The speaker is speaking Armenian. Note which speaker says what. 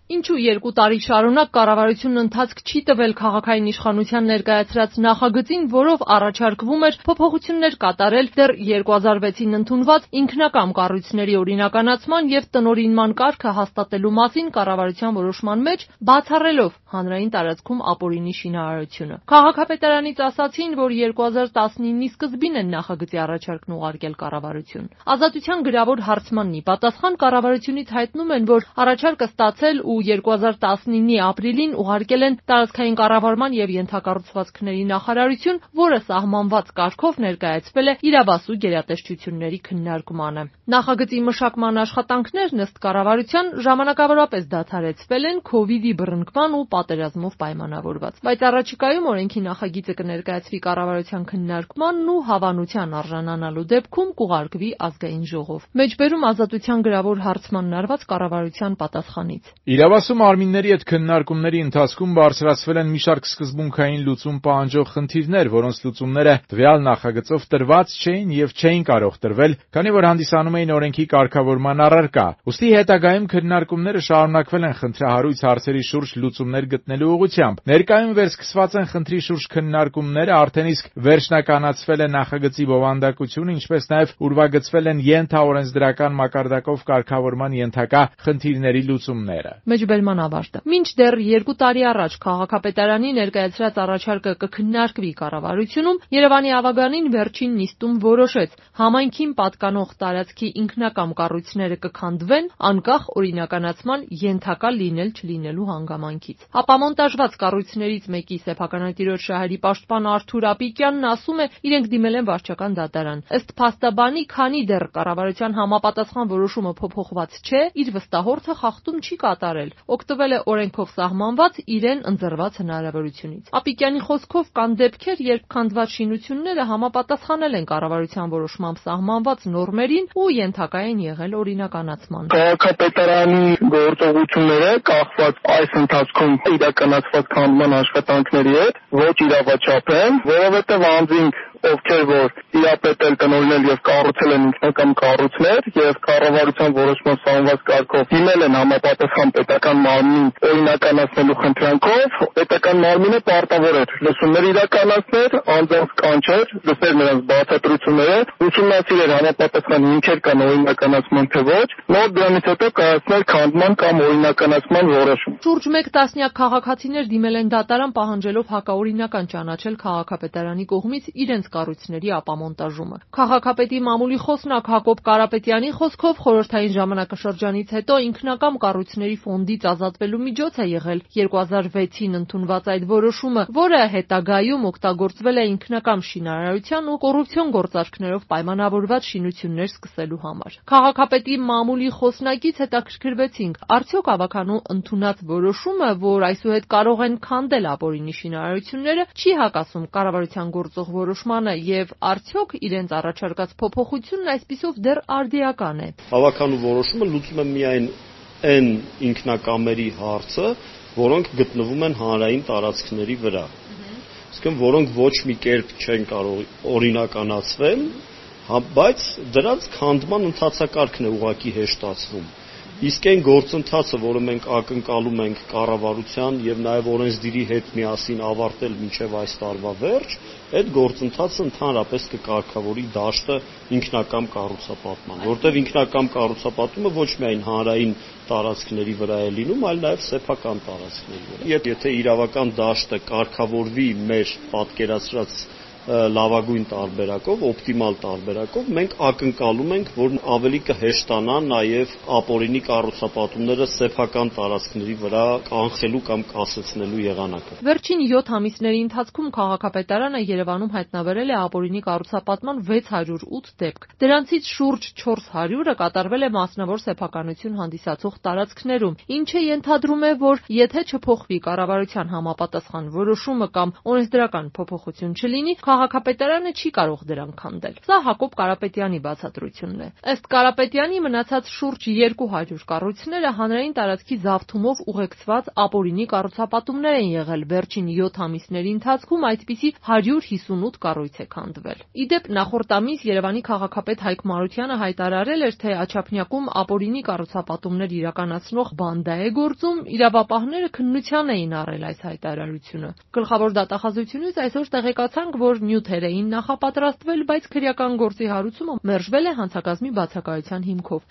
Speaker 1: Ինչու 2 տարի շարունակ կառավարությունն ընթացք չի տվել քաղաքային իշխանության ներկայացրած նախագծին, որով առաջարկվում էր փոփոխություններ կատարել դեռ 2006-ին ընդունված ինքնակամ կառույցների օրինականացման եւ տնօրինման կարգը հաստատելու մասին կառավարության որոշման մեջ, բացառելով հանրային տարածքում ապօրինի շինարարությունը։ Քաղաքապետարանից ասացին, որ 2019-ի սկզբին են նախագծի առաջարկն ուղարկել կառավարություն։ Ազատության գրավոր հարցմանն ի պատասխան կառավարությունից հայտնում են, որ առաջարկը ստացել ու 2019-ի ապրիլին ուղարկել են տարածքային կառավարման եւ ենթակառուցվածքների նախարարություն, որը սահմանված կարգով ներկայացվել է իրավասու գերատեսչությունների քննարկմանը։ Նախագծի մշակման աշխատանքներն ըստ կառավարության ժամանակավորապես դադարեցվել են COVID-ի բռնկման ու պատերազմով պայմանավորված, բայց առաջիկայում օրենքի նախագիծը կներկայացվի կառավարության քննարկմանն ու հավանության արժանանալու դեպքում կուղարկվի ազգային ժողով։ Մեջբերում ազատության գրավոր հարցմանն արված կառավարության պատասխանից։
Speaker 2: Իրավասու մարմինների հետ քննարկումների ընթացքում բարձրացվել են մի շարք սկզբունքային լուծում պահանջող խնդիրներ, որոնց լուծումները տվյալ նախագծով տրված չէին եւ չէին կարող տրվել, քանի որ հանդիսանում էին օրենքի կարգավորման առարկա։ Ուստի հետագայում քննարկումները շարունակվել են խնդրահարույց հարցերի շուրջ լուծումներ գտնելու ուղղությամբ։ Ներկայում վերսկսված են խնդրի շուրջ քննարկումները, արդեն իսկ վերջնականացվել է նախագծի բովանդակությունը, ինչպես նաեւ ուրվագծվել են ենթաօրենսդրական մակարդակով կարգավորման ենթակա խնդիրների լուծումները։
Speaker 1: Մեջբերման ավարտը։ Մինչդեռ 2 տարի առաջ քաղաքապետարանի ներկայացրած առաջարկը կքննարկվի կառավարությունում, Երևանի Ավագանին վերջին նիստում որոշեց համայնքին պատկանող տարածքի ինքնակամ կառույցները կքանդվեն անկախ օրինականացման ենթակա լինել-չլինելու հանգամանքից։ Ապամոնտաժված կառույցներից մեկի սեփականատիրոջ շահերի պաշտպան Արթուր Ապիկյանն ասում է, իրենք դիմել են վարչական դատարան։ Ըստ փաստաբանի, քանի դեռ կառավարության համապատասխան որոշումը փոփոխված չէ, իր վստահորդը խախտում չի կատարել, օգտվել է օրենքով սահմանված իրեն ընձեռված հնարավորությունից։ Ապիկյանի խոսքով կան դեպքեր, երբ քանդված շինությունները համապատասխանել են կառավարության որոշմամբ սահմանված նորմերին ու ենթակա են եղել օրինականացման։
Speaker 3: Քաղաքապետարանի գործողությունները կախված այս ընթացքում իրականացված քանդման աշխատանքների հետ ոչ իրավաչափ են, որովհետև անձինք ովքեր որ իրապետել, տնօրինել եւ կառուցել են ինքնակամ կառույցներ եւ կառավարության որոշման սահմանված կարգով դիմել են համապատասխան պետական մարմնին օրինականացնելու խնդրանքով, պետական մարմինը պարտավոր էր լսումներ իրականացնել, անձանց կանչեր, լսել նրանց բացատրությունները, ուսումնասիրել համապատասխան հիմքեր կան օրինականացման թե ոչ, նոր դրանից հետո կայացնել քանդման կամ օրինականացման որոշում։
Speaker 1: Շուրջ 1 տասնյակ քաղաքացիներ դիմել են դատարան պահանջելով հակաօրինական ճանաչել քաղաքապետարանի կողմից իրենց կառույցների ապամոնտաժումը։ Քաղաքապետի մամուլի խոսնակ Հակոբ Կարապետյանի խոսքով խորհրդային ժամանակաշրջանից հետո ինքնակամ կառույցների ֆոնդից ազատվելու միջոց է եղել 2006-ին ընդունված այդ որոշումը, որը հետագայում օգտագործվել է ինքնակամ շինարարության ու կոռուպցիոն գործարքներով պայմանավորված շինություններ սկսելու համար։ Քաղաքապետի մամուլի խոսնակից հետաքրքրվեցինք, արդյոք ավականու ընդունած որոշումը, որ այսուհետ կարող են քանդել ապօրինի շինարարությունները, չի հակասում կառավարության գործող որոշմանը եւ արդյոք իրենց առաջարկած փոփոխությունն այսպիսով դեռ արդիական է։
Speaker 4: Ավականու որոշումը լուծում է միայն այն ինքնակամերի հարցը, որոնք գտնվում են հանրային տարածքների վրա։ Իսկ որոնք ոչ մի կերպ չեն կարող օրինականացվել, բայց դրանց քանդման ընթացակարգն է ուղղակի հեշտացվում։ Իսկ այն գործընթացը, որը մենք ակնկալում ենք կառավարության եւ նաեւ օրենսդիրի հետ միասին ավարտել մինչեւ այս տարվա վերջ, այդ գործընթացը ընդհանրապես կկարգավորի դաշտը ինքնակամ կառուցապատման, որտեղ ինքնակամ կառուցապատումը ոչ միայն հանրային տարածքների վրա է լինում, այլ նաեւ սեփական տարածքների վրա։ Եթե իրավական դաշտը կարգավորվի մեր պատկերացրած լավագույն տարբերակով, օպտիմալ տարբերակով, մենք ակնկալում ենք, որ ավելի կհեշտանա նաև ապօրինի կառուցապատումները սեփական տարածքների վրա կանխելու կամ կասեցնելու եղանակը։
Speaker 1: Վերջին 7 ամիսների ընթացքում քաղաքապետարանը Երևանում հայտնաբերել է ապօրինի կառուցապատման 608 դեպք։ Դրանցից շուրջ 400-ը կատարվել է մասնավոր սեփականություն հանդիսացող տարածքներում, ինչը ենթադրում է, որ եթե չփոխվի կառավարության համապատասխան որոշումը կամ օրենսդրական փոփոխություն չլինի, քաղաքապետարանը չի կարող դրանք քանդել։ Սա Հակոբ Կարապետյանի բացատրությունն է։ Ըստ Կարապետյանի, մնացած շուրջ 200 կառույցները հանրային տարածքի զավթումով ուղեկցված ապօրինի կառուցապատումներ են եղել։ Վերջին 7 ամիսների ընթացքում այդպիսի 158 կառույց է քանդվել։ Իդեպ նախորդ ամիս Երևանի քաղաքապետ Հայկ Մարությանը հայտարարել էր, թե Աչափնյակում ապօրինի կառուցապատումներ իրականացնող բանդա է գործում, իրավապահները քննության էին առել այս հայտարարությունը։ Գլխավոր դատախազությունից այսօր տեղեկացանք, որ նյութեր էին նախապատրաստվել, բայց քրեական գործի հարուցումը մերժվել է հանցագազմի բացակայության հիմքով։